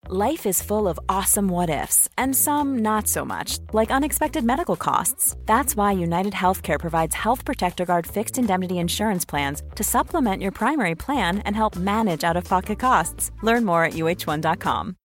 Life is full of awesome what-ifs, and some not so much, like unexpected medical costs. That's why United Healthcare provides Health Protector Guard fixed indemnity insurance plans to supplement your primary plan and help manage out-of-pocket costs. Learn more at uh1.com.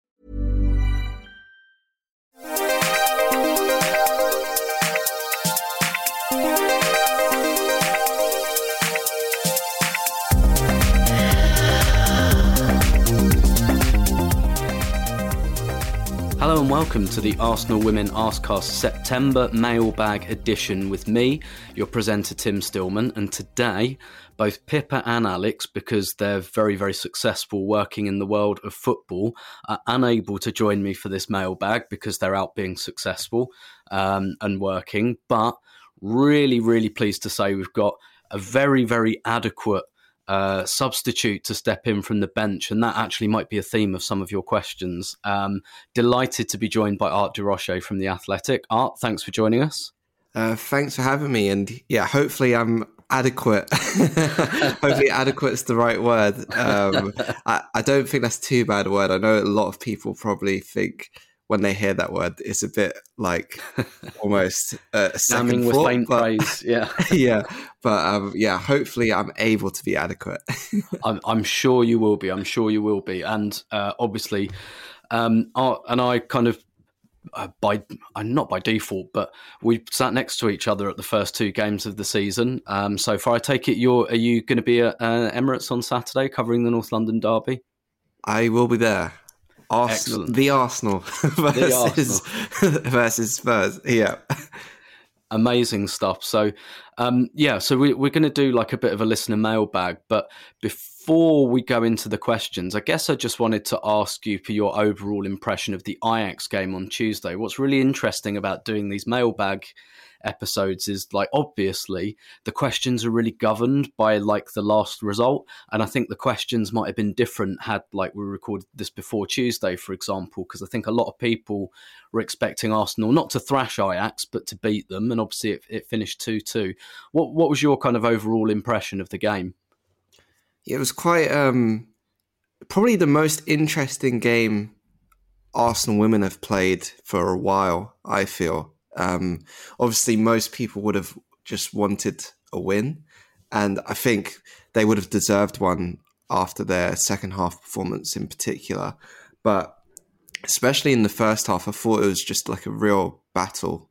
Hello and welcome to the Arsenal Women Arsecast September mailbag edition with me, your presenter Tim Stillman, and today both Pippa and Alex, because they're very, very successful working in the world of football, are unable to join me for this mailbag because they're out being successful and working, but really, really pleased to say we've got a very, very adequate substitute to step in from the bench, and that actually might be a theme of some of your questions. Delighted to be joined by Art de Roche from The Athletic. Art, thanks for joining us. Thanks for having me, and yeah, hopefully I'm adequate. Hopefully adequate is the right word. I don't think that's too bad a word. I know a lot of people probably think when they hear that word, it's a bit like almost a second with thought, faint praise, yeah. Yeah, but hopefully I'm able to be adequate. I'm sure you will be. I'm sure you will be. And obviously, Art and I kind of, not by default, but we sat next to each other at the first two games of the season. So far, I take it are you going to be at Emirates on Saturday covering the North London derby? I will be there. Arsenal, the Arsenal versus Spurs. Yeah. Amazing stuff. So, so we're going to do like a bit of a listener mailbag. But before we go into the questions, I guess I just wanted to ask you for your overall impression of the Ajax game on Tuesday. What's really interesting about doing these mailbag episodes is, like, obviously the questions are really governed by like the last result, and I think the questions might have been different had like we recorded this before Tuesday, for example, because I think a lot of people were expecting Arsenal not to thrash Ajax but to beat them, and obviously it finished 2-2. What was your kind of overall impression of the game? It was quite probably the most interesting game Arsenal women have played for a while, I feel. Obviously, most people would have just wanted a win, and I think they would have deserved one after their second half performance in particular. But especially in the first half, I thought it was just like a real battle.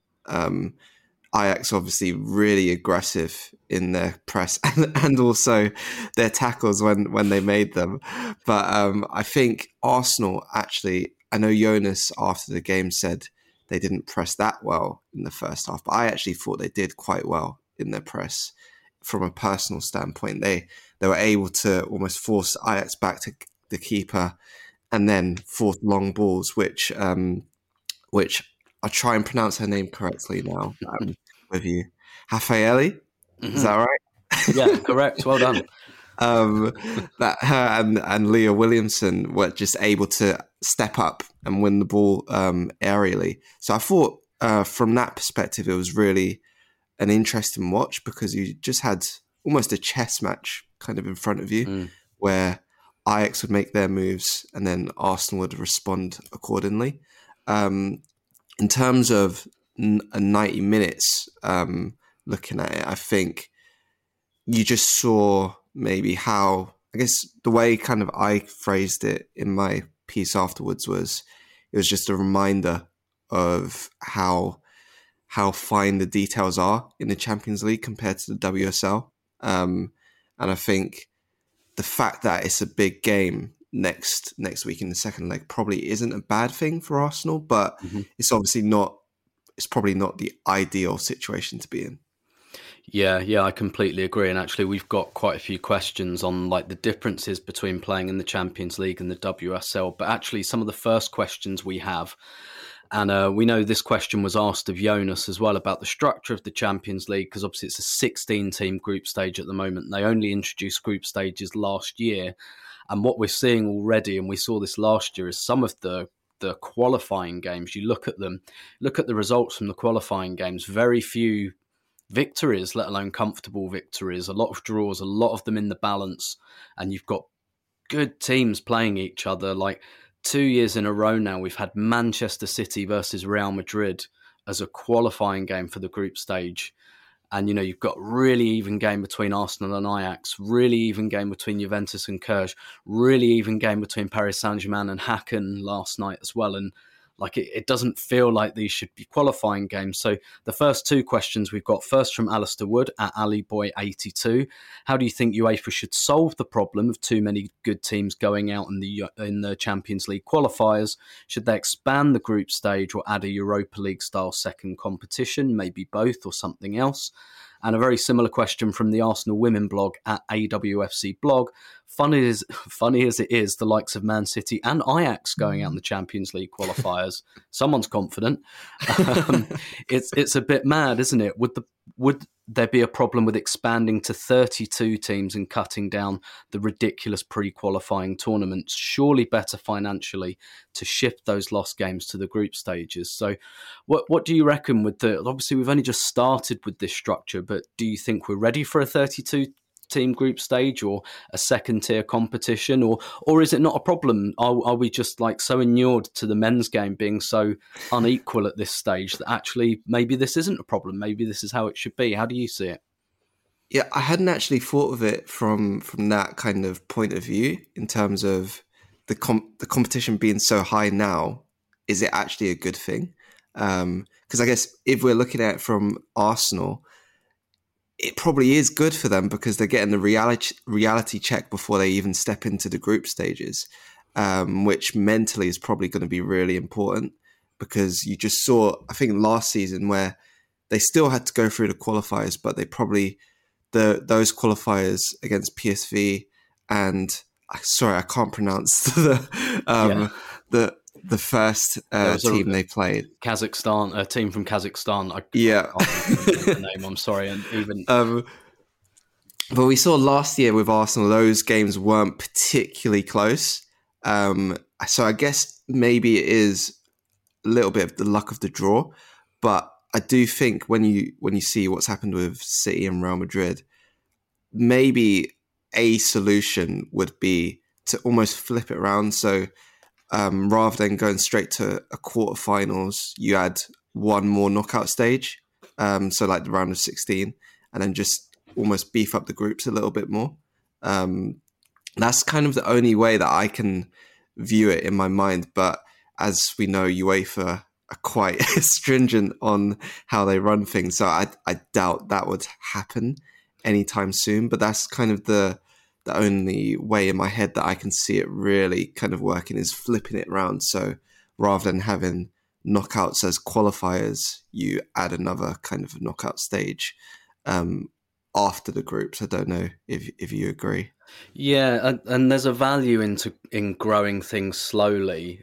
Ajax obviously really aggressive in their press and also their tackles when they made them. But I think Arsenal actually, I know Jonas after the game said they didn't press that well in the first half, but I actually thought they did quite well in their press. From a personal standpoint, they were able to almost force Ajax back to the keeper and then force long balls, which I'll try and pronounce her name correctly now with you. Raffaele? Mm-hmm. Is that right? Yeah, correct. Well done. That her and Leah Williamson were just able to step up and win the ball aerially. So I thought from that perspective, it was really an interesting watch because you just had almost a chess match kind of in front of you where Ajax would make their moves and then Arsenal would respond accordingly. In terms of 90 minutes, looking at it, I think you just saw maybe how, I guess the way kind of I phrased it in my piece afterwards was, it was just a reminder of how fine the details are in the Champions League compared to the WSL. And I think the fact that it's a big game next week in the second leg probably isn't a bad thing for Arsenal, but it's obviously not, it's probably not the ideal situation to be in. Yeah, I completely agree. And actually, we've got quite a few questions on like the differences between playing in the Champions League and the WSL. But actually, some of the first questions we have, and we know this question was asked of Jonas as well about the structure of the Champions League, because obviously it's a 16-team group stage at the moment. They only introduced group stages last year. And what we're seeing already, and we saw this last year, is some of the qualifying games. You look at them, look at the results from the qualifying games, very few victories, let alone comfortable victories, a lot of draws, a lot of them in the balance, and you've got good teams playing each other. Like 2 years in a row now, we've had Manchester City versus Real Madrid as a qualifying game for the group stage. And, you know, you've got really even game between Arsenal and Ajax, really even game between Juventus and Cluj, really even game between Paris Saint-Germain and Hacken last night as well. And like it doesn't feel like these should be qualifying games. So the first two questions we've got, first from Alistair Wood at AliBoy82. How do you think UEFA should solve the problem of too many good teams going out in the Champions League qualifiers? Should they expand the group stage or add a Europa League style second competition, maybe both or something else? And a very similar question from the Arsenal Women blog at AWFC blog. Funny as it is, the likes of Man City and Ajax going out in the Champions League qualifiers. Someone's confident. It's a bit mad, isn't it? Would there be a problem with expanding to 32 teams and cutting down the ridiculous pre-qualifying tournaments? Surely better financially to shift those lost games to the group stages. So what do you reckon with obviously we've only just started with this structure, but do you think we're ready for a 32 team group stage or a second tier competition, or is it not a problem? Are we just like so inured to the men's game being so unequal at this stage that actually maybe this isn't a problem? Maybe this is how it should be. How do you see it? Yeah, I hadn't actually thought of it from that kind of point of view in terms of the competition being so high now. Is it actually a good thing? Because I guess if we're looking at it from Arsenal, it probably is good for them because they're getting the reality check before they even step into the group stages, which mentally is probably going to be really important because you just saw, I think last season where they still had to go through the qualifiers, but they probably, those qualifiers against PSV and, sorry, I can't pronounce the first team they played. Kazakhstan, a team from Kazakhstan. I can't remember the name, I'm sorry. And even but we saw last year with Arsenal, those games weren't particularly close. So I guess maybe it is a little bit of the luck of the draw. But I do think when you see what's happened with City and Real Madrid, maybe a solution would be to almost flip it around. So rather than going straight to a quarterfinals, you add one more knockout stage, so like the round of 16, and then just almost beef up the groups a little bit more. That's kind of the only way that I can view it in my mind. But as we know, UEFA are quite stringent on how they run things, so I doubt that would happen anytime soon. But that's kind of the only way in my head that I can see it really kind of working is flipping it around. So rather than having knockouts as qualifiers, you add another kind of knockout stage after the groups. I don't know if you agree. Yeah, and there's a value in growing things slowly.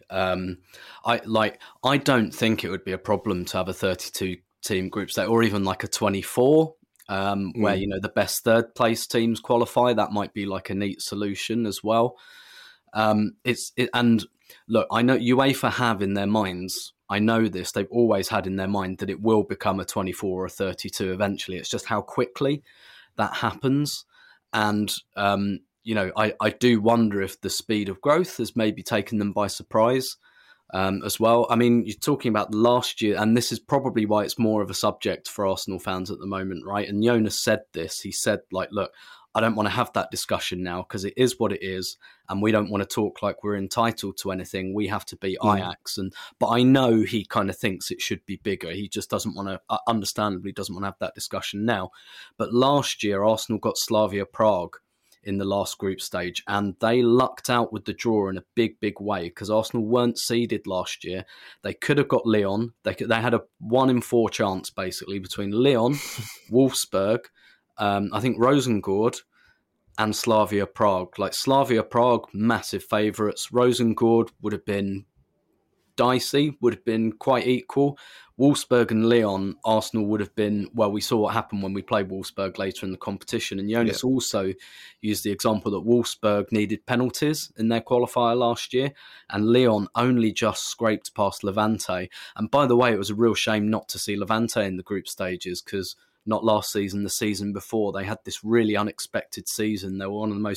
I don't think it would be a problem to have a 32 team group stage or even like a 24. Where, you know, the best third place teams qualify. That might be like a neat solution as well. And look, I know UEFA have in their minds, I know this, they've always had in their mind that it will become a 24 or a 32 eventually. It's just how quickly that happens. And, you know, I do wonder if the speed of growth has maybe taken them by surprise. As well. I mean, you're talking about last year, and this is probably why it's more of a subject for Arsenal fans at the moment, right? And Jonas said this. He said, like, look, I don't want to have that discussion now because it is what it is, and we don't want to talk like we're entitled to anything. We have to beat Ajax. But I know he kind of thinks it should be bigger. He just doesn't want to, understandably, doesn't want to have that discussion now. But last year, Arsenal got Slavia Prague in the last group stage, and they lucked out with the draw in a big way because Arsenal weren't seeded last year. They could have got Lyon. They had a 1 in 4 chance basically between Lyon, Wolfsburg, I think Rosengård, and Slavia Prague. Like Slavia Prague, massive favourites. Rosengård would have been dicey, would have been quite equal. Wolfsburg and Lyon, Arsenal would have been, well, we saw what happened when we played Wolfsburg later in the competition. And Jonas also used the example that Wolfsburg needed penalties in their qualifier last year, and Lyon only just scraped past Levante. And by the way, it was a real shame not to see Levante in the group stages because not last season, the season before, they had this really unexpected season. They were one of the most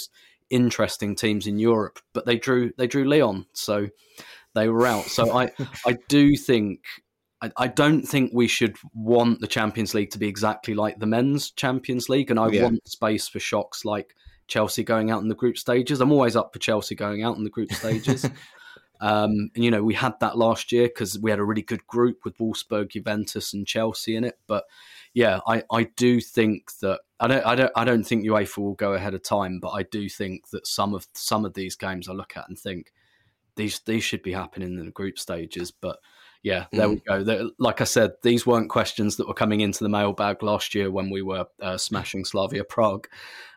interesting teams in Europe, but they drew Lyon, so they were out. So I do think. I don't think we should want the Champions League to be exactly like the men's Champions League, and I want space for shocks like Chelsea going out in the group stages. I'm always up for Chelsea going out in the group stages. And, we had that last year because we had a really good group with Wolfsburg, Juventus, and Chelsea in it. But yeah, I do think that I don't think UEFA will go ahead of time, but I do think that some of these games I look at and think these should be happening in the group stages. But yeah, there we go. Like I said, these weren't questions that were coming into the mailbag last year when we were smashing Slavia Prague.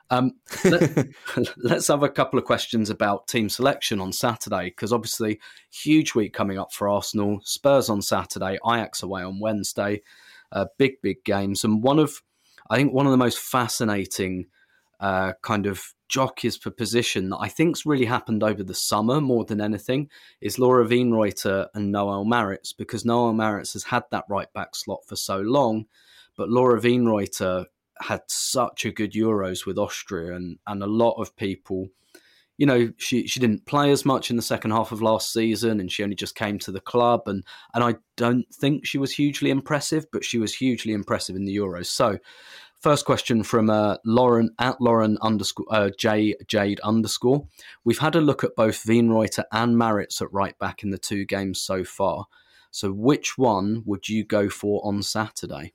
Let's have a couple of questions about team selection on Saturday, because obviously huge week coming up for Arsenal. Spurs on Saturday, Ajax away on Wednesday. Big games. And I think one of the most fascinating kind of jockeys for position that I think's really happened over the summer more than anything is Laura Wienreuter and Noel Maritz, because Noel Maritz has had that right back slot for so long, but Laura Wienreuter had such a good Euros with Austria, and a lot of people, she didn't play as much in the second half of last season, and she only just came to the club, and I don't think she was hugely impressive, but she was hugely impressive in the Euros. So first question from Lauren _ Jade_. We've had a look at both Wienreuter and Maritz at right back in the two games so far. So which one would you go for on Saturday?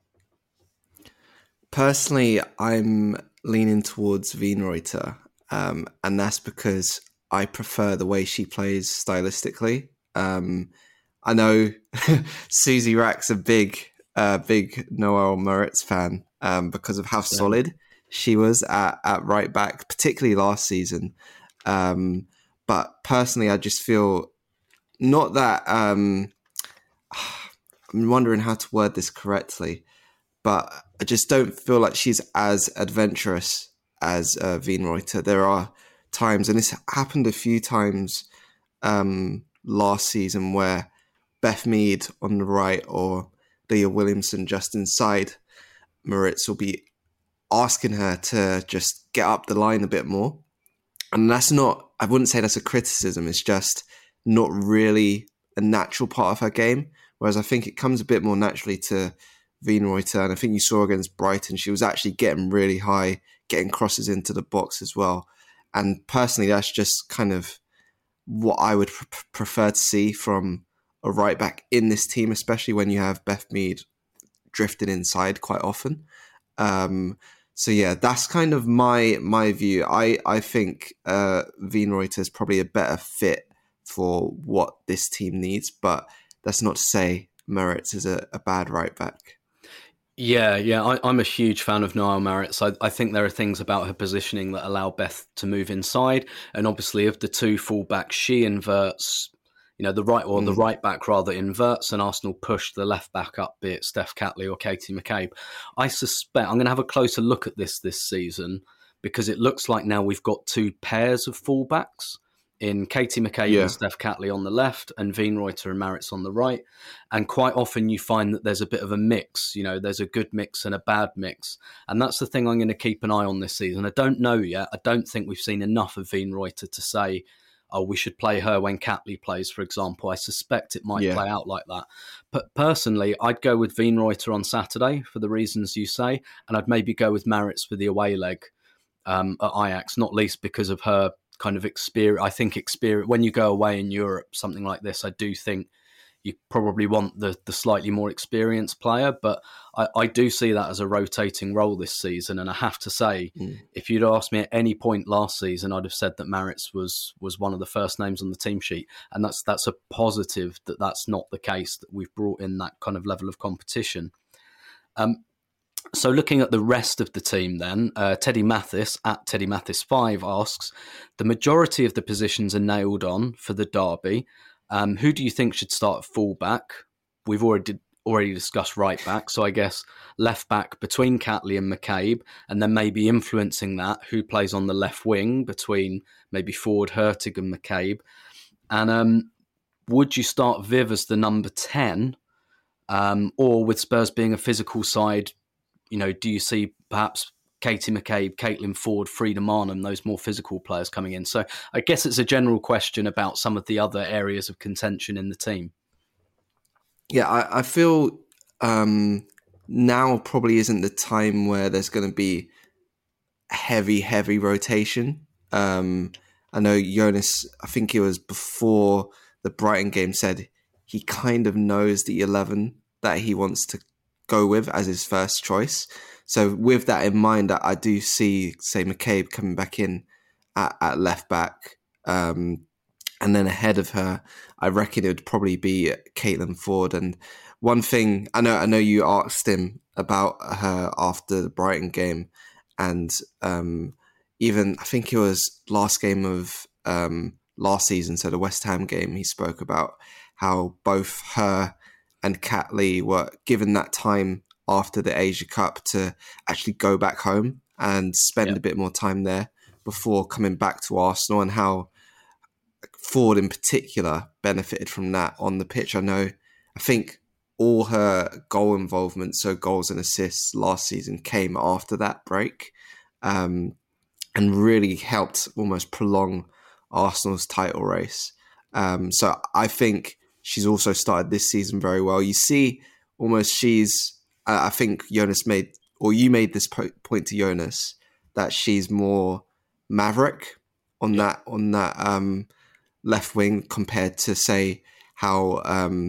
Personally, I'm leaning towards Wienreuter, and that's because I prefer the way she plays stylistically. I know Susie Rack's a big Noel Maritz fan because of how solid she was at right back, particularly last season. But personally, I just feel not that... I'm wondering how to word this correctly, but I just don't feel like she's as adventurous as Wienreuter. There are times, and this happened a few times last season, where Beth Mead on the right or Leah Williamson just inside Maritz will be asking her to just get up the line a bit more. And that's not, I wouldn't say that's a criticism, it's just not really a natural part of her game. Whereas I think it comes a bit more naturally to Wienreuter, and I think you saw against Brighton, she was actually getting really high, getting crosses into the box as well. And personally, that's just kind of what I would prefer to see from a right back in this team, especially when you have Beth Mead drifting inside quite often. So yeah, that's kind of my view. I think Wienreuter is probably a better fit for what this team needs, but that's not to say Maritz is a bad right back. Yeah, I'm a huge fan of Noel Maritz. I think there are things about her positioning that allow Beth to move inside, and obviously of the two fullbacks, she inverts, the right back rather inverts, and Arsenal push the left back up, be it Steph Catley or Katie McCabe. I suspect I'm going to have a closer look at this season, because it looks like now we've got two pairs of fullbacks in Katie McCabe and Steph Catley on the left, and Wienreuter and Maritz on the right. And quite often you find that there's a bit of a mix, there's a good mix and a bad mix. And that's the thing I'm going to keep an eye on this season. I don't know yet. I don't think we've seen enough of Wienreuter to say, oh, we should play her when Catley plays, for example. I suspect it might play out like that. But personally, I'd go with Wienreuter on Saturday for the reasons you say, and I'd maybe go with Maritz for the away leg at Ajax, not least because of her kind of experience. I think when you go away in Europe, something like this, I do think you probably want the slightly more experienced player, but I do see that as a rotating role this season. And I have to say, if you'd asked me at any point last season, I'd have said that Maritz was one of the first names on the team sheet. And that's a positive that that's not the case, that we've brought in that kind of level of competition. So looking at the rest of the team then, Teddy Mathis at Teddy Mathis 5 asks, the majority of the positions are nailed on for the derby. Who do you think should start at full-back? We've already discussed right back, so I guess left back between Catley and McCabe, and then maybe influencing that, who plays on the left wing between maybe Ford, Hurtig and McCabe. And would you start Viv as the number 10? Or with Spurs being a physical side, do you see perhaps Katie McCabe, Caitlin Ford, Frida Marnham, those more physical players coming in. So I guess it's a general question about some of the other areas of contention in the team. Yeah, I feel now probably isn't the time where there's going to be heavy rotation. I know Jonas, I think it was before the Brighton game, said he kind of knows the 11 that he wants to go with as his first choice. So with that in mind, I do see, say, McCabe coming back in at left back. And then ahead of her, I reckon it would probably be Caitlin Ford. And one thing, I know you asked him about her after the Brighton game, and even I think it was last game of last season, so the West Ham game, he spoke about how both her and Cat Lee were given that time after the Asia Cup to actually go back home and spend a bit more time there before coming back to Arsenal, and how Ford in particular benefited from that on the pitch. I think all her goal involvement, so goals and assists last season, came after that break, and really helped almost prolong Arsenal's title race. So I think she's also started this season very well. You see, almost I think Jonas made, or you made this point to Jonas, that she's more Maverick on that left wing compared to, say, how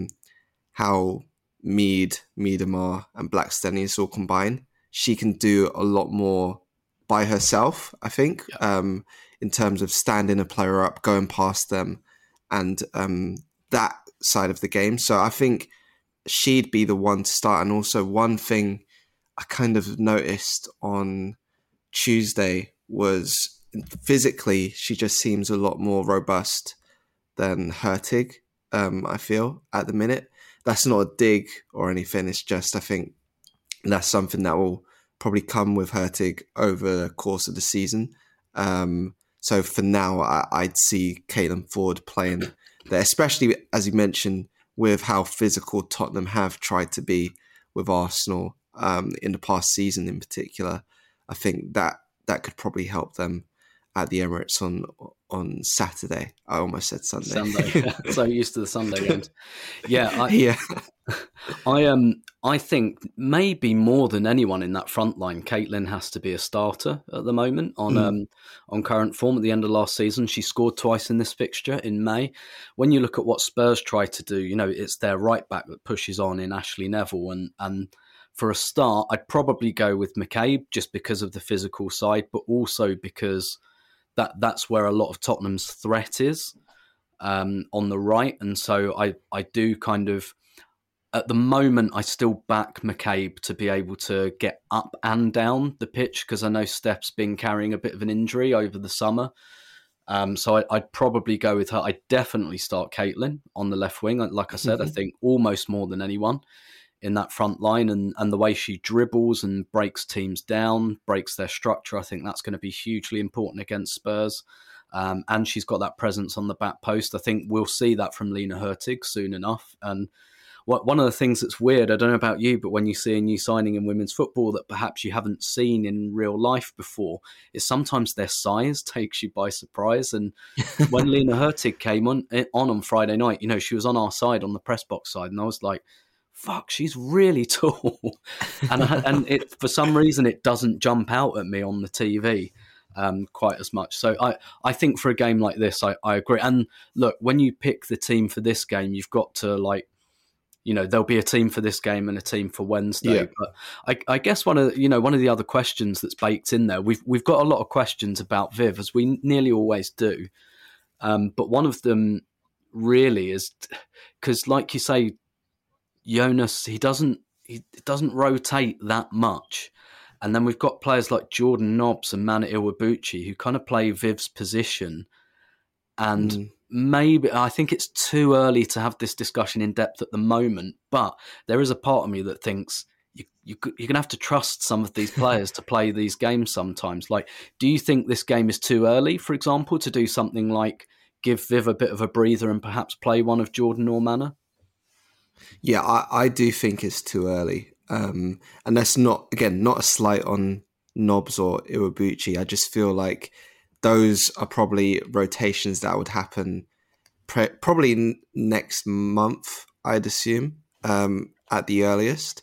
Miedema and Blackstenius all combine. She can do a lot more by herself, I think, in terms of standing a player up, going past them, and that side of the game. So I think she'd be the one to start. And also one thing I kind of noticed on Tuesday was physically she just seems a lot more robust than Hurtig, I feel, at the minute. That's not a dig or anything. It's just, I think that's something that will probably come with Hurtig over the course of the season. So for now, I'd see Caitlin Ford playing there, especially, as you mentioned, with how physical Tottenham have tried to be with Arsenal in the past season in particular. I think that could probably help them at the Emirates on Saturday. I almost said Sunday. So used to the Sunday games. I think maybe more than anyone in that front line, Caitlin has to be a starter at the moment on current form. At the end of last season, she scored twice in this fixture in May. When you look at what Spurs try to do, it's their right back that pushes on in Ashley Neville, and for a start, I'd probably go with McCabe just because of the physical side, but also because that's where a lot of Tottenham's threat is on the right. And so I do kind of, at the moment, I still back McCabe to be able to get up and down the pitch, because I know Steph's been carrying a bit of an injury over the summer. So I'd probably go with her. I'd definitely start Caitlin on the left wing. Like I said, I think almost more than anyone in that front line, and the way she dribbles and breaks teams down, breaks their structure. I think that's going to be hugely important against Spurs. And she's got that presence on the back post. I think we'll see that from Lena Hurtig soon enough. And one of the things that's weird, I don't know about you, but when you see a new signing in women's football that perhaps you haven't seen in real life before, is sometimes their size takes you by surprise. And when Lena Hurtig came on Friday night, she was on our side, on the press box side, and I was like, fuck, she's really tall. and it, for some reason, it doesn't jump out at me on the TV quite as much. So I think for a game like this, I agree. And look, when you pick the team for this game, you've got to there'll be a team for this game and a team for Wednesday. Yeah. But I guess one of the other questions that's baked in there, we've got a lot of questions about Viv, as we nearly always do. But one of them really is because, like you say, Jonas, he doesn't rotate that much. And then we've got players like Jordan Nobbs and Mana Iwabuchi who kind of play Viv's position. And maybe, I think it's too early to have this discussion in depth at the moment, but there is a part of me that thinks you're going to have to trust some of these players to play these games sometimes. Like, do you think this game is too early, for example, to do something like give Viv a bit of a breather and perhaps play one of Jordan or Mana? Yeah, I do think it's too early. And that's not a slight on Nobbs or Iwabuchi. I just feel like those are probably rotations that would happen probably next month, I'd assume, at the earliest.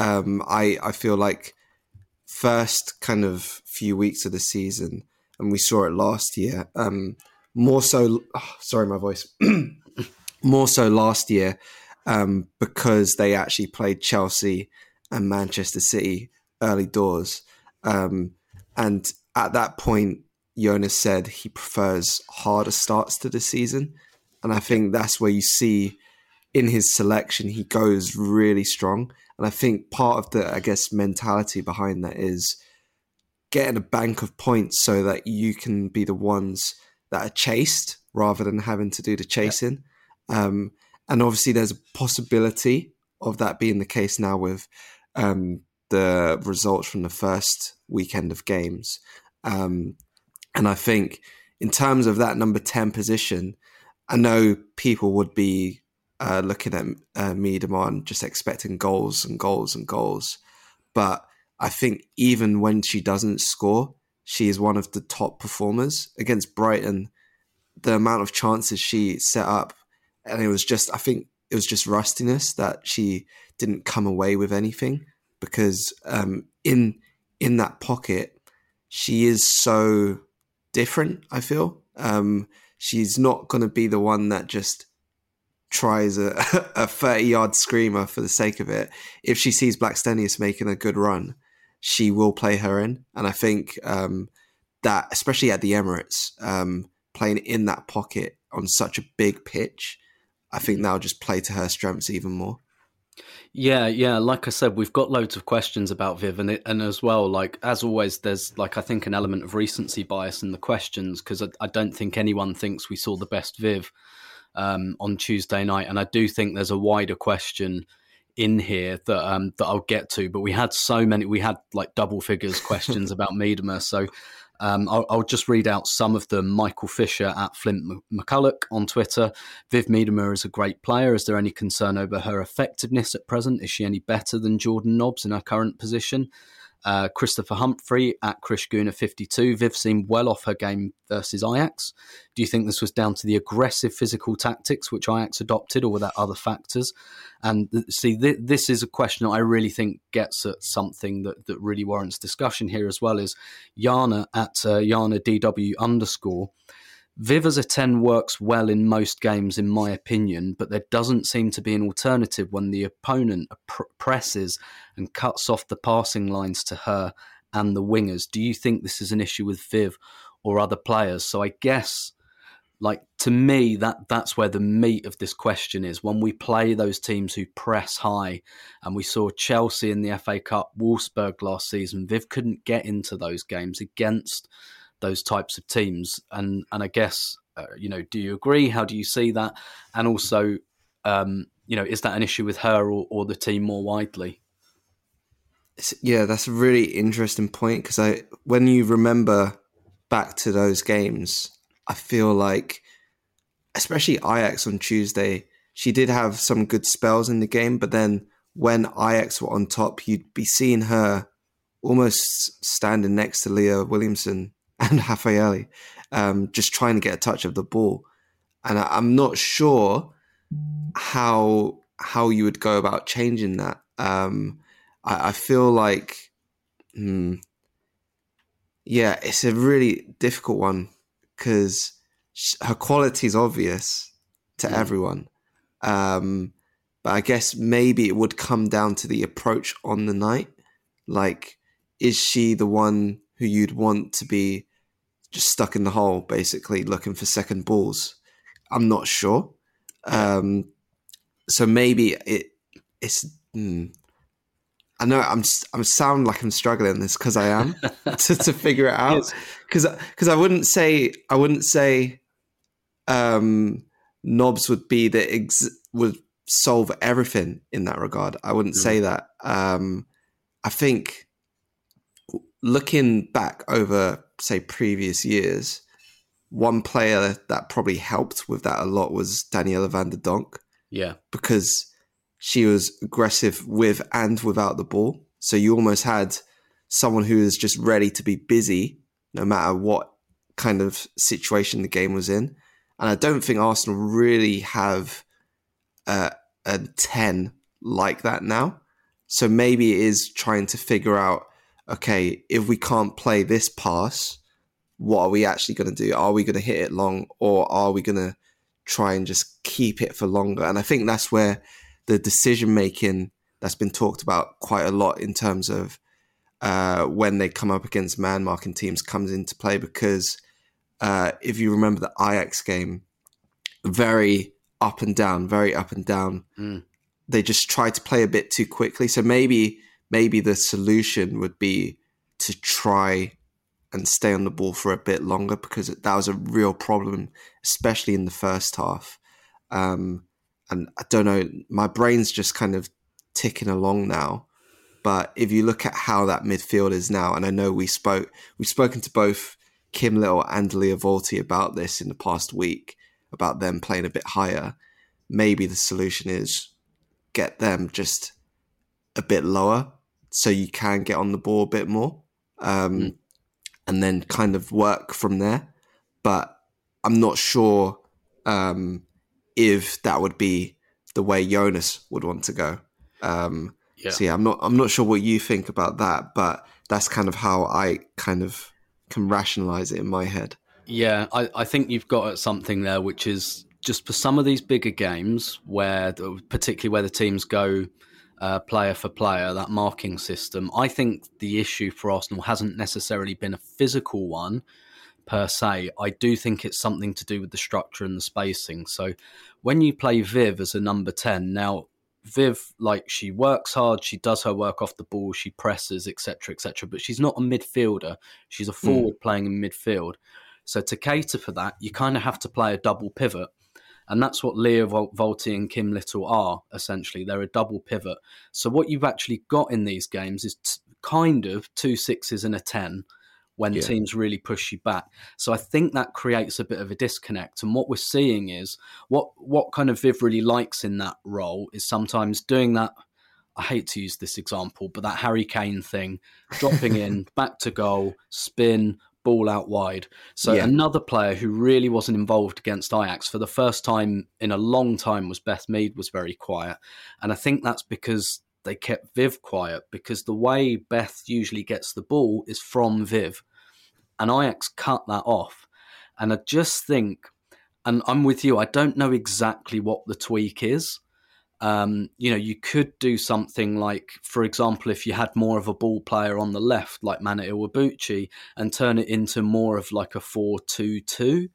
I feel like first kind of few weeks of the season, and we saw it last year, more so, sorry, my voice, more so last year, because they actually played Chelsea and Manchester City early doors. And at that point, Jonas said he prefers harder starts to the season. And I think that's where you see in his selection, he goes really strong. And I think part of the, I guess, mentality behind that is getting a bank of points so that you can be the ones that are chased rather than having to do the chasing. And obviously there's a possibility of that being the case now with the results from the first weekend of games. And I think in terms of that number 10 position, I know people would be looking at Miedema and just expecting goals and goals and goals. But I think even when she doesn't score, she is one of the top performers. Against Brighton, the amount of chances she set up, and it was just, I think it was just rustiness that she didn't come away with anything, because in that pocket, she is so different, I feel. She's not going to be the one that just tries a 30-yard screamer for the sake of it. If she sees Blackstenius making a good run, she will play her in. And I think that, especially at the Emirates, playing in that pocket on such a big pitch, I think that'll just play to her strengths even more. Yeah. Like I said, we've got loads of questions about Viv, and as well, like as always, there's like I think an element of recency bias in the questions, because I don't think anyone thinks we saw the best Viv on Tuesday night, and I do think there's a wider question in here that I'll get to. But we had like double figures questions about Miedema, so I'll just read out some of them. Michael Fisher at Flint McCulloch on Twitter. Viv Miedema is a great player. Is there any concern over her effectiveness at present? Is she any better than Jordan Nobbs in her current position? Christopher Humphrey at Krishguna52. Viv seemed well off her game versus Ajax. Do you think this was down to the aggressive physical tactics which Ajax adopted, or were there other factors? And see, this is a question that I really think gets at something that really warrants discussion here as well. Is Yana at Yana DW_. Viv as a 10 works well in most games, in my opinion, but there doesn't seem to be an alternative when the opponent presses and cuts off the passing lines to her and the wingers. Do you think this is an issue with Viv or other players? So I guess, like, to me, that's where the meat of this question is. When we play those teams who press high, and we saw Chelsea in the FA Cup, Wolfsburg last season, Viv couldn't get into those games against those types of teams. And I guess, do you agree? How do you see that? And also, is that an issue with her or the team more widely? Yeah, that's a really interesting point, because when you remember back to those games, I feel like, especially Ajax on Tuesday, she did have some good spells in the game, but then when Ajax were on top, you'd be seeing her almost standing next to Leah Williamson and Raffaele, just trying to get a touch of the ball. And I'm not sure how you would go about changing that. I feel like, it's a really difficult one, because her quality is obvious to everyone. But I guess maybe it would come down to the approach on the night. Like, is she the one who you'd want to be just stuck in the hole, basically looking for second balls? I'm not sure. So maybe it's. I know I'm sound like I'm struggling this, because I am to figure it out. Because I wouldn't say Nobbs would be would solve everything in that regard. I wouldn't say that. I think looking back over, say, previous years, one player that probably helped with that a lot was Daniela van der Donk. Yeah. Because she was aggressive with and without the ball. So you almost had someone who is just ready to be busy no matter what kind of situation the game was in. And I don't think Arsenal really have a 10 like that now. So maybe it is trying to figure out, okay, if we can't play this pass, what are we actually going to do? Are we going to hit it long, or are we going to try and just keep it for longer? And I think that's where the decision making that's been talked about quite a lot in terms of when they come up against man marking teams comes into play, because if you remember the Ajax game, very up and down. They just tried to play a bit too quickly. So maybe the solution would be to try and stay on the ball for a bit longer, because that was a real problem, especially in the first half. And I don't know, my brain's just kind of ticking along now. But if you look at how that midfield is now, and I know we've spoken to both Kim Little and Leah Volti about this in the past week, about them playing a bit higher. Maybe the solution is get them just a bit lower so you can get on the ball a bit more, and then kind of work from there. But I'm not sure if that would be the way Jonas would want to go. So yeah, I'm not sure what you think about that, but that's kind of how I kind of can rationalize it in my head. Yeah, I think you've got at something there, which is just for some of these bigger games, particularly where the teams go player for player, that marking system. I think the issue for Arsenal hasn't necessarily been a physical one per se. I do think it's something to do with the structure and the spacing. So when you play Viv as a number 10, now Viv, like, she works hard, she does her work off the ball, she presses, etc., but she's not a midfielder. She's a forward playing in midfield. So to cater for that, you kind of have to play a double pivot. And that's what Leah Volti and Kim Little are, essentially. They're a double pivot. So what you've actually got in these games is kind of 2 6s and a 10 when teams really push you back. So I think that creates a bit of a disconnect. And what we're seeing is what kind of Viv really likes in that role is sometimes doing that. I hate to use this example, but that Harry Kane thing, dropping in, back to goal, spin, ball out wide. So another player who really wasn't involved against Ajax for the first time in a long time was Beth Mead, was very quiet. And I think that's because they kept Viv quiet, because the way Beth usually gets the ball is from Viv. And Ajax cut that off. And I just think, and I'm with you, I don't know exactly what the tweak is. You could do something like, for example, if you had more of a ball player on the left, like Mana Iwabuchi, and turn it into more of like a 4-2-2,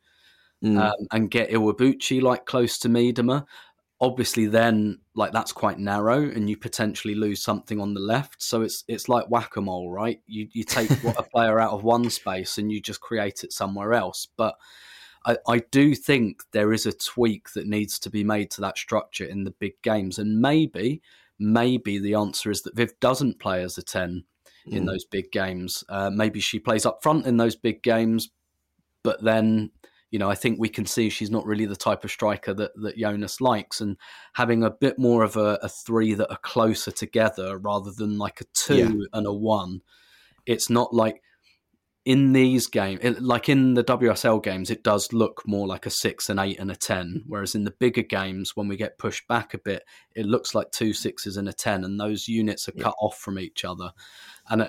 and get Iwabuchi like close to Miedema. Obviously, then like that's quite narrow, and you potentially lose something on the left. So it's like whack-a-mole, right? You take a player out of one space and you just create it somewhere else. But I do think there is a tweak that needs to be made to that structure in the big games. And maybe the answer is that Viv doesn't play as a 10 in those big games. Maybe she plays up front in those big games, but then, I think we can see she's not really the type of striker that Jonas likes, and having a bit more of a 3 that are closer together rather than like a 2 and a 1. It's not like in these games, like in the WSL games, it does look more like a 6, an 8 and a 10. Whereas in the bigger games, when we get pushed back a bit, it looks like 2 6s and a 10, and those units are cut off from each other. And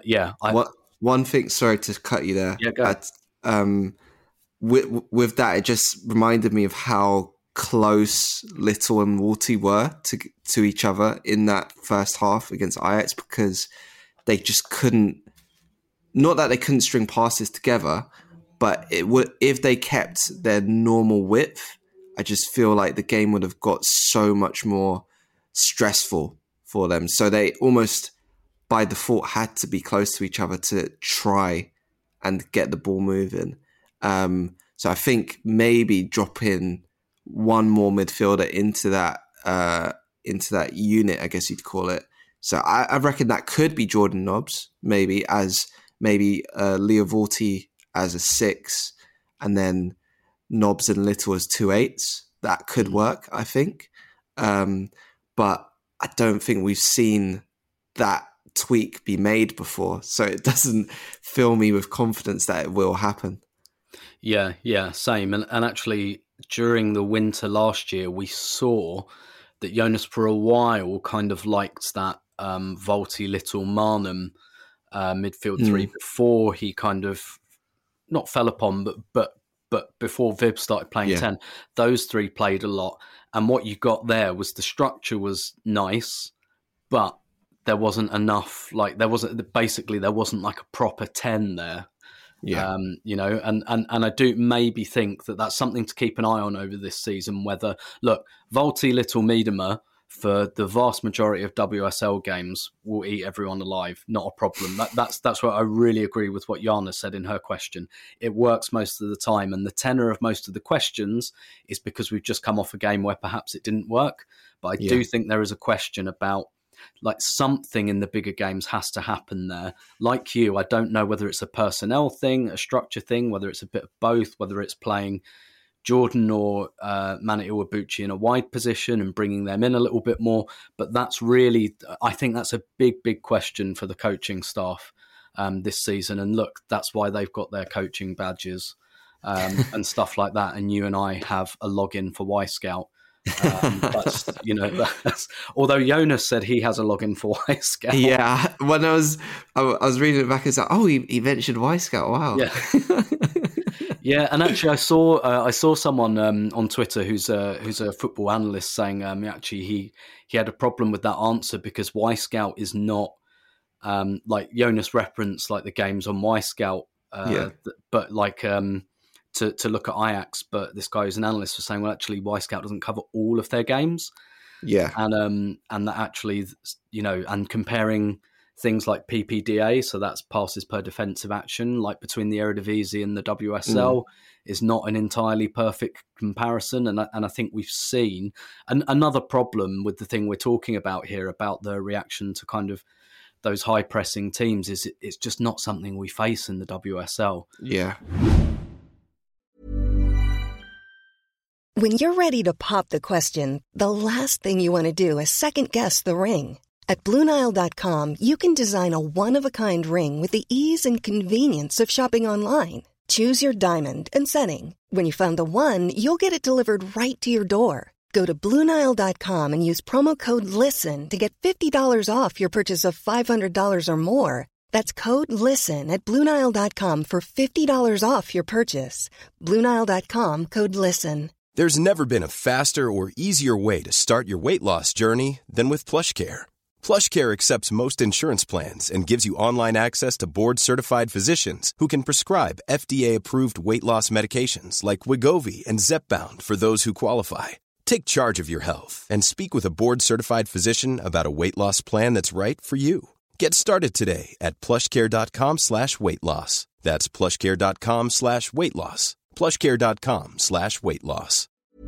one thing, sorry to cut you there. Yeah, go. With that, it just reminded me of how close Little and Wolty were to each other in that first half against Ajax, because they just couldn't. Not that they couldn't string passes together, but if they kept their normal width, I just feel like the game would have got so much more stressful for them. So they almost by default had to be close to each other to try and get the ball moving. So I think maybe drop in one more midfielder into that unit, I guess you'd call it. So I reckon that could be Jordan Nobbs, maybe Leah Volti as a 6, and then Nobbs and Little as 2 8s. That could work, I think. But I don't think we've seen that tweak be made before, so it doesn't fill me with confidence that it will happen. Yeah, same. And actually, during the winter last year, we saw that Jonas for a while kind of liked that Volti, Little, Marnham midfield three before he kind of not fell upon, but before Vib started playing 10, those three played a lot. And what you got there was the structure was nice, but there wasn't enough. Like there wasn't like a proper 10 there. Yeah. And I do maybe think that that's something to keep an eye on over this season. Whether, look, Volti, Little, Miedema for the vast majority of WSL games will eat everyone alive. Not a problem. That's what I really agree with what Jana said in her question. It works most of the time. And the tenor of most of the questions is because we've just come off a game where perhaps it didn't work. But I do think there is a question about like something in the bigger games has to happen there. Like you, I don't know whether it's a personnel thing, a structure thing, whether it's a bit of both, whether it's playing Jordan or Manat Iwabuchi in a wide position and bringing them in a little bit more. But that's really, I think that's a big question for the coaching staff this season. And look, that's why they've got their coaching badges and stuff like that. And you and I have a login for Wyscout. Although Jonas said he has a login for Wyscout. Yeah, when I was reading it back, it's like, oh, he mentioned Wyscout. Wow. Yeah. Yeah, and actually, I saw someone on Twitter who's a football analyst saying actually he had a problem with that answer because Wyscout is not like Jonas referenced like the games on Wyscout, but like to look at Ajax. But this guy who's an analyst was saying, well, actually, Wyscout doesn't cover all of their games. Yeah, and that actually, and comparing things like PPDA, so that's passes per defensive action, like between the Eredivisie and the WSL, is not an entirely perfect comparison. And I think we've seen another problem with the thing we're talking about here, about the reaction to kind of those high pressing teams, is it's just not something we face in the WSL. Yeah. When you're ready to pop the question, the last thing you want to do is second guess the ring. At BlueNile.com, you can design a one-of-a-kind ring with the ease and convenience of shopping online. Choose your diamond and setting. When you find the one, you'll get it delivered right to your door. Go to BlueNile.com and use promo code LISTEN to get $50 off your purchase of $500 or more. That's code LISTEN at BlueNile.com for $50 off your purchase. BlueNile.com, code LISTEN. There's never been a faster or easier way to start your weight loss journey than with PlushCare. PlushCare accepts most insurance plans and gives you online access to board-certified physicians who can prescribe FDA-approved weight loss medications like Wegovy and Zepbound for those who qualify. Take charge of your health and speak with a board-certified physician about a weight loss plan that's right for you. Get started today at plushcare.com/weight-loss. That's plushcare.com/weight-loss. plushcare.com/weight-loss.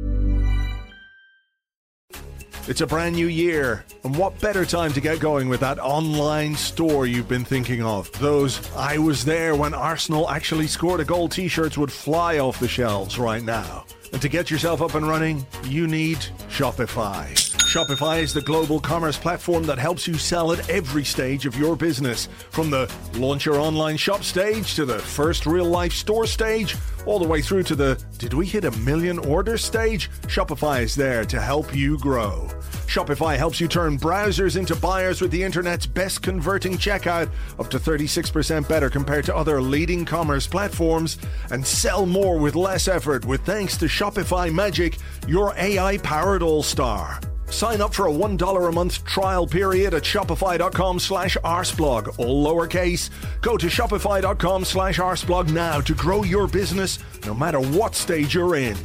It's a brand new year, and what better time to get going with that online store you've been thinking of? Those "I was there when Arsenal actually scored a goal" t-shirts would fly off the shelves right now. And to get yourself up and running, you need Shopify. Shopify is the global commerce platform that helps you sell at every stage of your business. From the launch your online shop stage to the first real-life store stage, all the way through to the "did we hit 1 million orders" stage, Shopify is there to help you grow. Shopify helps you turn browsers into buyers with the internet's best converting checkout, up to 36% better compared to other leading commerce platforms, and sell more with less effort with thanks to Shopify Magic, your AI-powered all-star. Sign up for a $1 a month trial period at shopify.com/arseblog, all lowercase. Go to shopify.com/arseblog now to grow your business no matter what stage you're in.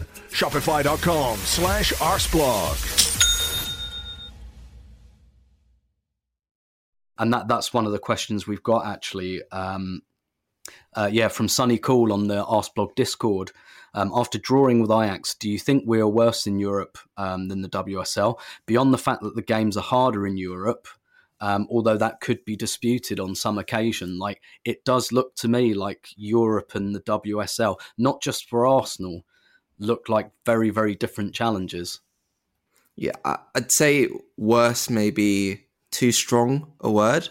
Shopify.com/arseblog. And that's one of the questions we've got actually. From Sunny Cool on the Arseblog Discord. After drawing with Ajax, do you think we are worse in Europe than the WSL? Beyond the fact that the games are harder in Europe, although that could be disputed on some occasion, like it does look to me like Europe and the WSL, not just for Arsenal, look like very, very different challenges. Yeah, I'd say worse may be too strong a word.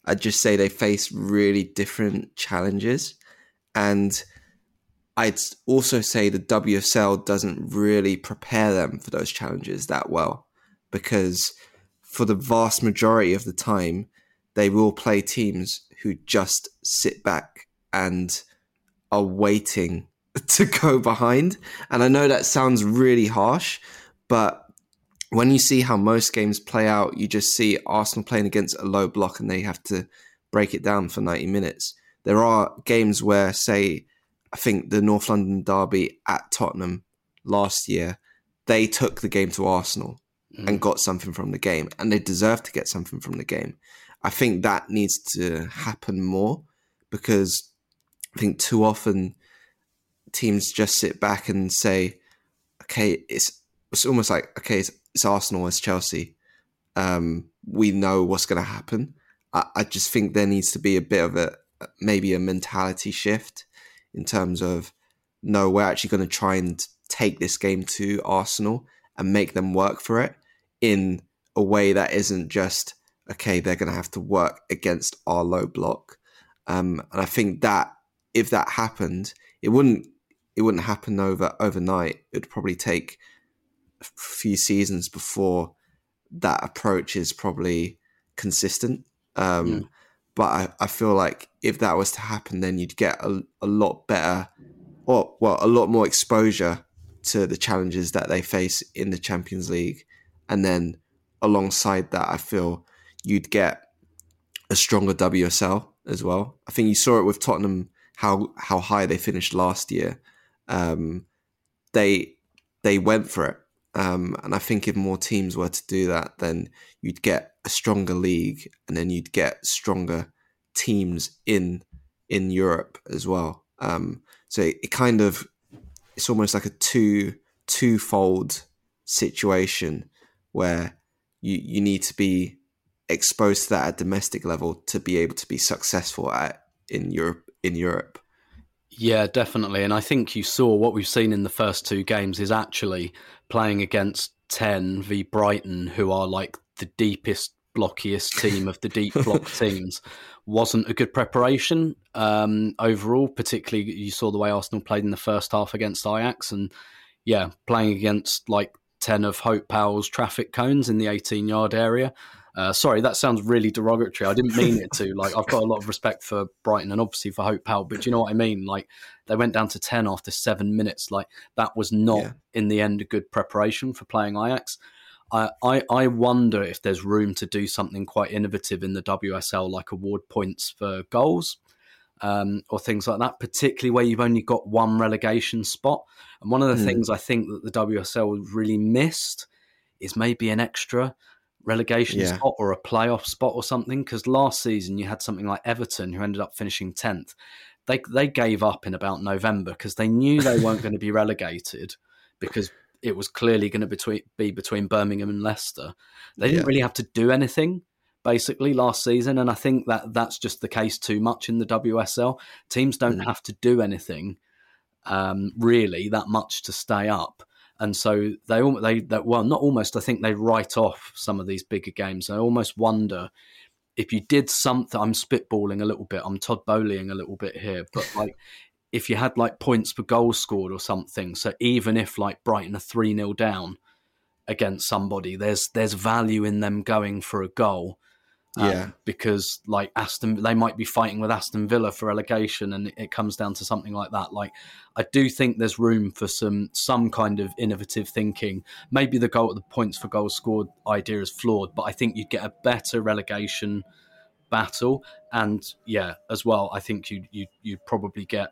I'd just say they face really different challenges. And I'd also say the WSL doesn't really prepare them for those challenges that well, because for the vast majority of the time, they will play teams who just sit back and are waiting to go behind. And I know that sounds really harsh, but when you see how most games play out, you just see Arsenal playing against a low block and they have to break it down for 90 minutes. There are games where, say, I think the North London derby at Tottenham last year, they took the game to Arsenal and got something from the game, and they deserve to get something from the game. I think that needs to happen more, because I think too often teams just sit back and say, okay, it's almost like, okay, it's Arsenal, it's Chelsea. We know what's going to happen. I just think there needs to be a bit of maybe a mentality shift in terms of, no, we're actually going to try and take this game to Arsenal and make them work for it in a way that isn't just, okay, they're going to have to work against our low block. And I think that if that happened, it wouldn't happen overnight. It would probably take a few seasons before that approach is probably consistent. But I feel like if that was to happen, then you'd get a lot better, a lot more exposure to the challenges that they face in the Champions League. And then alongside that, I feel you'd get a stronger WSL as well. I think you saw it with Tottenham, how high they finished last year. They went for it. And I think if more teams were to do that, then you'd get a stronger league, and then you'd get stronger teams in Europe as well. So it's almost like a twofold situation where you need to be exposed to that at domestic level to be able to be successful in Europe. Yeah, definitely. And I think you saw what we've seen in the first two games is actually playing against 10 v Brighton, who are like the deepest, blockiest team of the deep block teams, wasn't a good preparation overall. Particularly, you saw the way Arsenal played in the first half against Ajax, and yeah, playing against like 10 of Hope Powell's traffic cones in the 18-yard area. Sorry, that sounds really derogatory. I didn't mean it to. Like, I've got a lot of respect for Brighton and obviously for Hope Powell, but do you know what I mean? Like, they went down to 10 after 7 minutes. Like, that was not, in the end, a good preparation for playing Ajax. I wonder if there's room to do something quite innovative in the WSL, like award points for goals or things like that, particularly where you've only got one relegation spot. And one of the things I think that the WSL really missed is maybe an extra relegation spot or a playoff spot or something, because last season you had something like Everton, who ended up finishing 10th. They gave up in about November because they knew they weren't going to be relegated, because it was clearly going to be between Birmingham and Leicester. They didn't really have to do anything basically last season, and I think that's just the case too much in the WSL. Teams don't have to do anything really that much to stay up. And so I think they write off some of these bigger games. I almost wonder if you did something, I'm spitballing a little bit, I'm Todd Bowleying a little bit here, but like if you had like points per goal scored or something, so even if like Brighton are 3-0 down against somebody, there's value in them going for a goal. Because like they might be fighting with Aston Villa for relegation, and it comes down to something like that. Like, I do think there's room for some kind of innovative thinking. Maybe the points for goals scored idea is flawed, but I think you'd get a better relegation battle, and as well, I think you'd probably get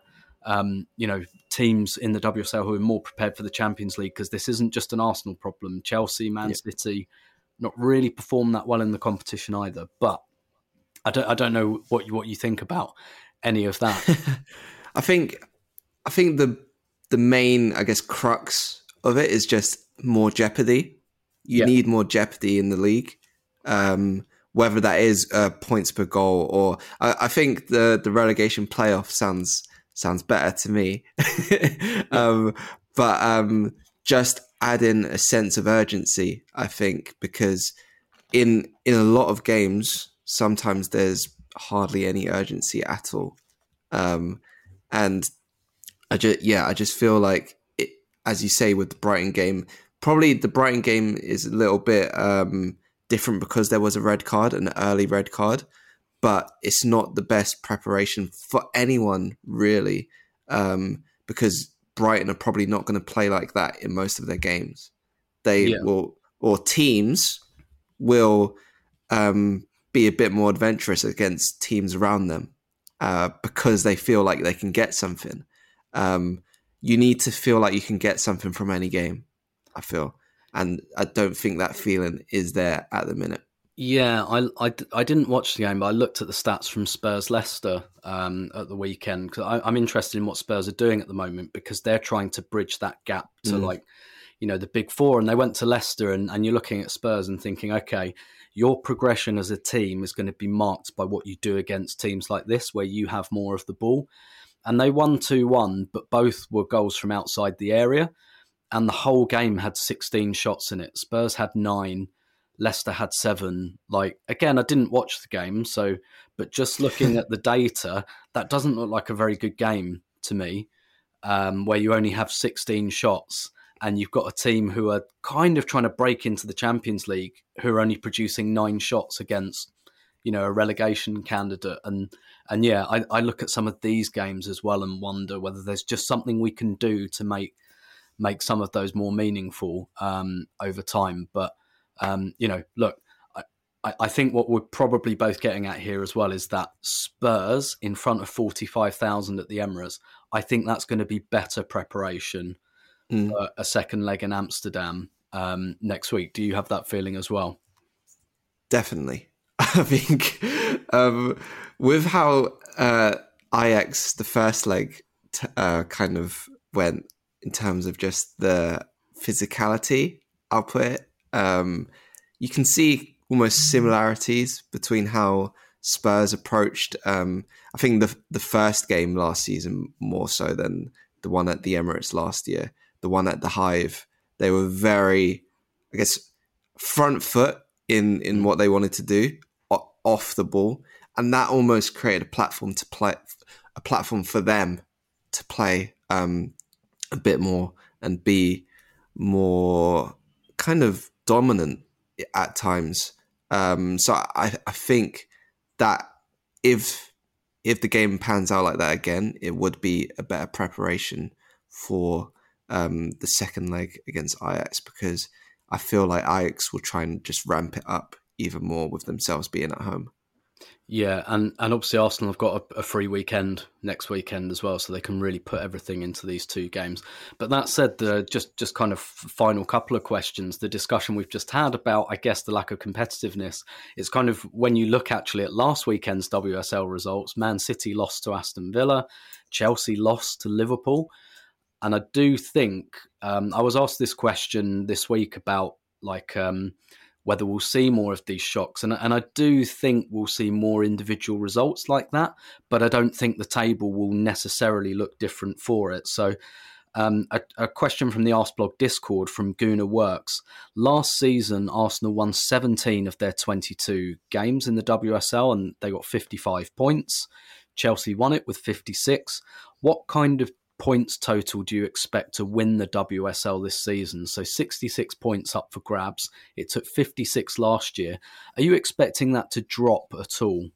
teams in the WSL who are more prepared for the Champions League, because this isn't just an Arsenal problem. Chelsea, Man City, not really performed that well in the competition either. But I don't know what you think about any of that. I think the main, I guess, crux of it is just more jeopardy. You need more jeopardy in the league, whether that is points per goal or I think the relegation playoff sounds better to me. But just add in a sense of urgency, I think, because in a lot of games, sometimes there's hardly any urgency at all. And I just feel like it, as you say with the Brighton game, probably the Brighton game is a little bit different because there was a red card, an early red card, but it's not the best preparation for anyone really, because Brighton are probably not going to play like that in most of their games. They will, or teams will be a bit more adventurous against teams around them because they feel like they can get something. You need to feel like you can get something from any game, I feel. And I don't think that feeling is there at the minute. Yeah, I didn't watch the game, but I looked at the stats from Spurs Leicester at the weekend, because I'm interested in what Spurs are doing at the moment, because they're trying to bridge that gap to the big four. And they went to Leicester, and you're looking at Spurs and thinking, okay, your progression as a team is going to be marked by what you do against teams like this, where you have more of the ball. And they won 2-1, but both were goals from outside the area. And the whole game had 16 shots in it. Spurs had 9. Leicester had 7. Like, again, I didn't watch the game, but just looking at the data, that doesn't look like a very good game to me, where you only have 16 shots and you've got a team who are kind of trying to break into the Champions League, who are only producing 9 shots against, a relegation candidate. And yeah, I look at some of these games as well and wonder whether there's just something we can do to make some of those more meaningful over time. But look, I think what we're probably both getting at here as well is that Spurs in front of 45,000 at the Emirates, I think that's going to be better preparation for a second leg in Amsterdam next week. Do you have that feeling as well? Definitely. I think with how Ajax, the first leg, kind of went in terms of just the physicality, I'll put it, you can see almost similarities between how Spurs approached, I think the first game last season more so than the one at the Emirates last year, the one at the Hive. They were very, I guess, front foot in what they wanted to do off the ball, and that almost created a platform for them to play a bit more and be more kind of dominant at times. So I think that if the game pans out like that again, it would be a better preparation for the second leg against Ajax, because I feel like Ajax will try and just ramp it up even more with themselves being at home. Yeah, and obviously Arsenal have got a free weekend next weekend as well, so they can really put everything into these two games. But that said, just kind of final couple of questions. The discussion we've just had about, I guess, the lack of competitiveness, it's kind of when you look actually at last weekend's WSL results, Man City lost to Aston Villa, Chelsea lost to Liverpool. And I do think, I was asked this question this week about whether we'll see more of these shocks. And I do think we'll see more individual results like that, but I don't think the table will necessarily look different for it. So a question from the Arseblog Discord from Guna Works. Last season, Arsenal won 17 of their 22 games in the WSL and they got 55 points. Chelsea won it with 56. What kind of points total do you expect to win the WSL this season? So 66 points up for grabs. It took 56 last year. Are you expecting that to drop at all?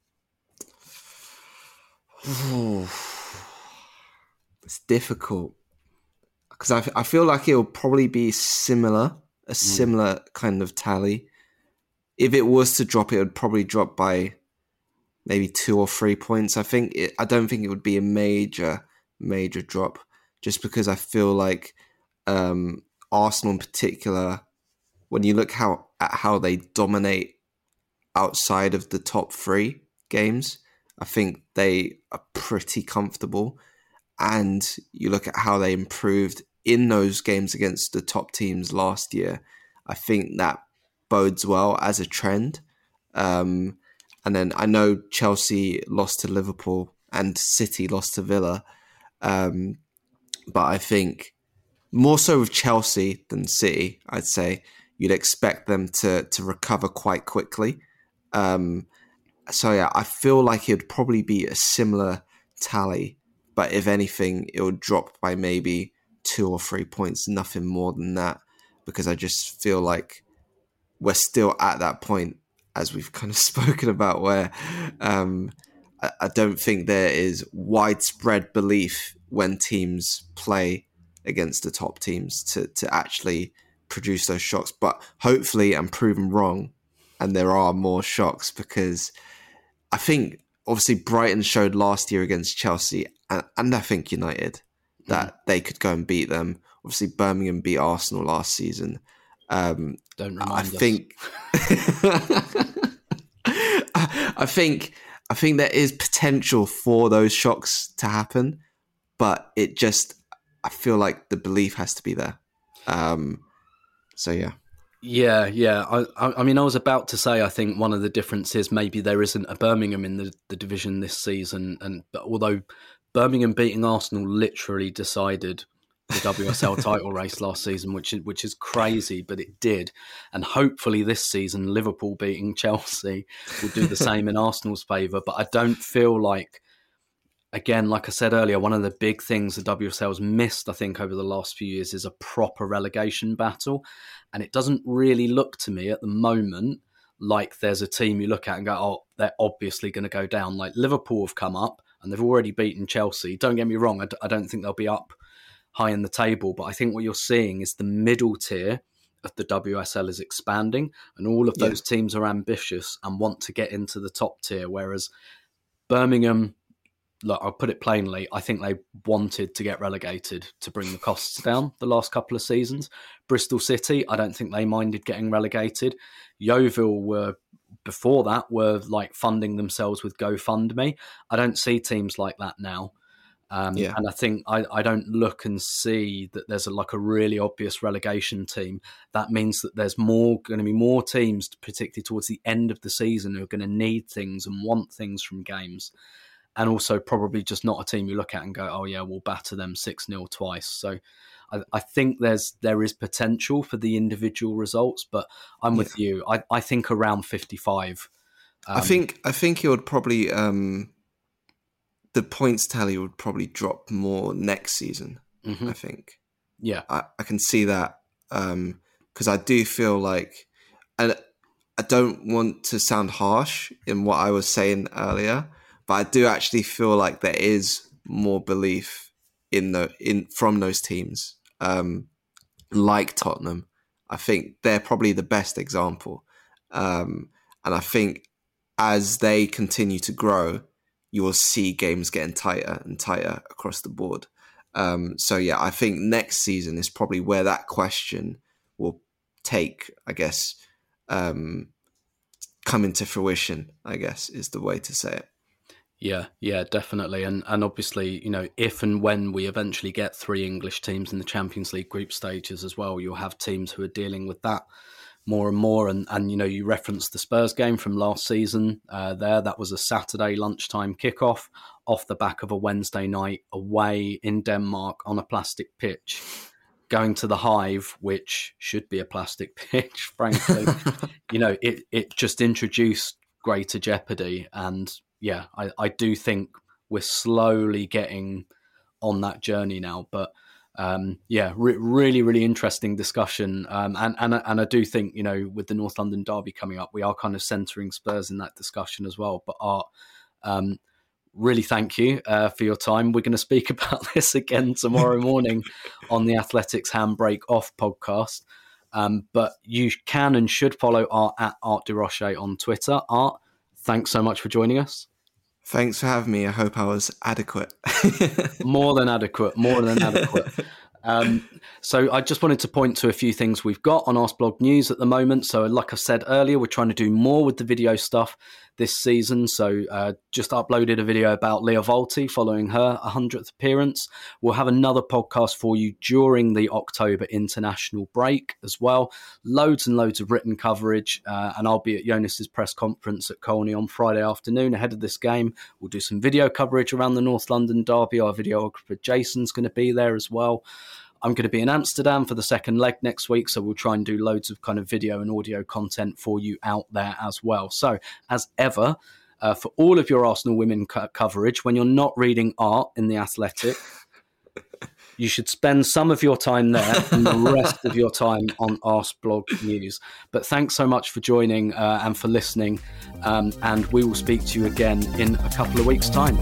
It's difficult because I feel like it'll probably be a similar kind of tally. If it was to drop, it would probably drop by maybe 2 or 3 points. I don't think it would be a major drop, just because I feel like Arsenal in particular, when you look at how they dominate outside of the top 3 games, I think they are pretty comfortable. And you look at how they improved in those games against the top teams last year, I think that bodes well as a trend. And then I know Chelsea lost to Liverpool and City lost to Villa. But I think more so with Chelsea than City, I'd say you'd expect them to recover quite quickly. And So yeah, I feel like it would probably be a similar tally, but if anything, it would drop by maybe 2 or 3 points, nothing more than that, because I just feel like we're still at that point, as we've kind of spoken about, where I don't think there is widespread belief when teams play against the top teams to actually produce those shocks. But hopefully I'm proven wrong and there are more shocks, because I think obviously Brighton showed last year against Chelsea and I think United that they could go and beat them. Obviously Birmingham beat Arsenal last season. Don't remind us. I think there is potential for those shocks to happen, but I feel like the belief has to be there. So yeah. Yeah. I mean, I was about to say, I think one of the differences maybe there isn't a Birmingham in the division this season, and although Birmingham beating Arsenal literally decided the WSL title race last season, which is crazy, but it did. And hopefully this season, Liverpool beating Chelsea will do the same in Arsenal's favour. But I don't feel like, again, like I said earlier, one of the big things the WSL's missed, I think, over the last few years is a proper relegation battle. And it doesn't really look to me at the moment like there's a team you look at and go, oh, they're obviously going to go down. Like Liverpool have come up and they've already beaten Chelsea. Don't get me wrong, I don't think they'll be up high in the table, but I think what you're seeing is the middle tier of the WSL is expanding, and all of those teams are ambitious and want to get into the top tier, whereas Birmingham, look, I'll put it plainly, I think they wanted to get relegated to bring the costs down the last couple of seasons. Bristol City, I don't think they minded getting relegated. Yeovil before that were like funding themselves with GoFundMe. I don't see teams like that now. And I think I don't look and see that there's a really obvious relegation team. That means that there's going to be more teams, particularly towards the end of the season, who are going to need things and want things from games. And also probably just not a team you look at and go, oh yeah, we'll batter them 6-0 twice. So I think there is potential for the individual results, but I'm with you. I think around 55. I think it would probably... the points tally would probably drop more next season, I think. Yeah. I can see that, because I do feel like, and I don't want to sound harsh in what I was saying earlier, but I do actually feel like there is more belief from those teams, like Tottenham. I think they're probably the best example. And I think as they continue to grow, you will see games getting tighter and tighter across the board. So yeah, I think next season is probably where that question will take, I guess, come into fruition, I guess, is the way to say it. Yeah, definitely. And obviously, if and when we eventually get 3 English teams in the Champions League group stages as well, you'll have teams who are dealing with that more and more. And you referenced the Spurs game from last season there. That was a Saturday lunchtime kickoff off the back of a Wednesday night away in Denmark on a plastic pitch, going to the Hive, which should be a plastic pitch, frankly. It just introduced greater jeopardy. And yeah, I do think we're slowly getting on that journey now. But really, really interesting discussion. And I do think, with the North London derby coming up, we are kind of centering Spurs in that discussion as well. But Art, really thank you for your time. We're going to speak about this again tomorrow morning on the Athletics Handbrake Off podcast. But you can and should follow Art at Art de Roche on Twitter. Art, thanks so much for joining us. Thanks for having me. I hope I was adequate. More than adequate. So I just wanted to point to a few things we've got on Arsblog News at the moment. So like I said earlier, we're trying to do more with the video stuff this season. So just uploaded a video about Lia Volti following her 100th appearance. We'll have another podcast for you during the October international break as well. Loads and loads of written coverage. And I'll be at Jonas's press conference at Colney on Friday afternoon ahead of this game. We'll do some video coverage around the North London derby. Our videographer Jason's going to be there as well. I'm going to be in Amsterdam for the second leg next week, so we'll try and do loads of kind of video and audio content for you out there as well. So, as ever, for all of your Arsenal women coverage. When you're not reading art in The Athletic, you should spend some of your time there and the rest of your time on Arsblog News. But thanks so much for joining and for listening. And we will speak to you again in a couple of weeks' time.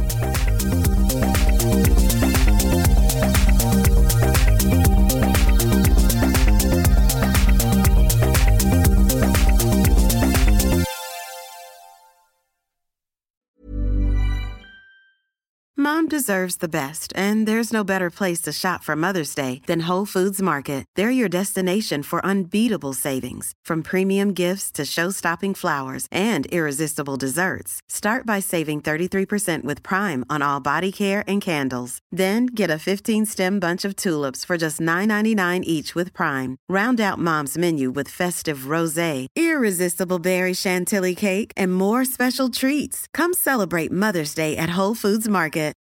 Mom deserves the best, and there's no better place to shop for Mother's Day than Whole Foods Market. They're your destination for unbeatable savings, from premium gifts to show-stopping flowers and irresistible desserts. Start by saving 33% with Prime on all body care and candles. Then get a 15-stem bunch of tulips for just $9.99 each with Prime. Round out Mom's menu with festive rosé, irresistible berry chantilly cake, and more special treats. Come celebrate Mother's Day at Whole Foods Market.